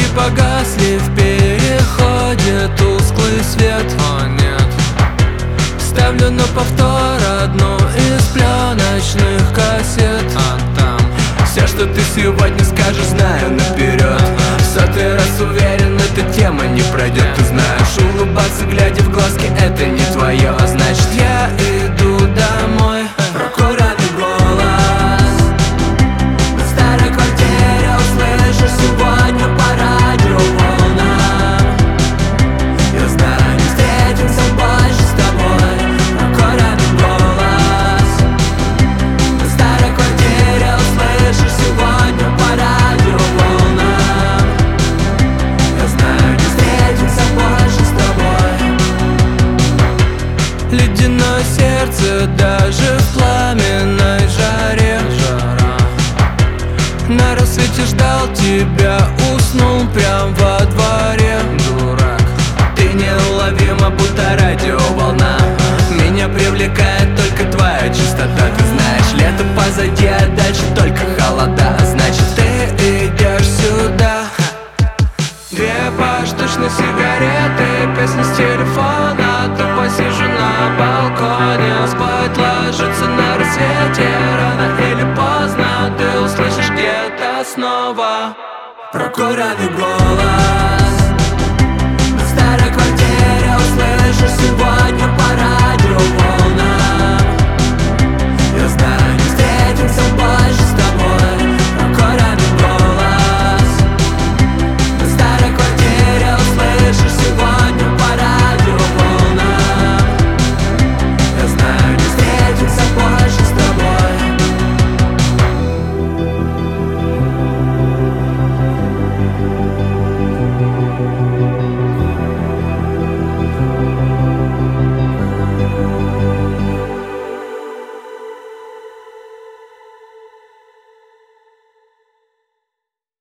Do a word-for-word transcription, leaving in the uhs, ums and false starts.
погасли в переходе, тусклый свет. О нет. Ставлю на повтор одну из пленочных кассет. А там все, что ты сегодня скажешь, знаю наперед. В сотый раз уверен, эта тема не пройдет. Ты знаешь, улыбаться, глядя в глазки, это не твое. Значит, я иду домой. Прокуренный голос на старой квартире услышишь сегодня по радиоволнам. Я знаю, не встретимся больше с тобой. Прокуренный голос на старой квартире услышишь сегодня по радиоволнам. Я знаю, не встретимся больше с тобой. Ледяное сердце даже в пламенной жаре. Жара. На рассвете ждал тебя, уснул прям во дворе. Дурак, ты неуловима, будто радиоволна. Меня привлекает только твоя чистота. Ты знаешь, лето позади, а дальше только холода. Значит, ты идешь сюда. Две поштучные сигареты, песни с телефона. Тупо сижу на балконе. Спать ложится на рассвете. Рано или поздно ты услышишь где-то снова Прокуренный голос на старой квартире услышишь сегодня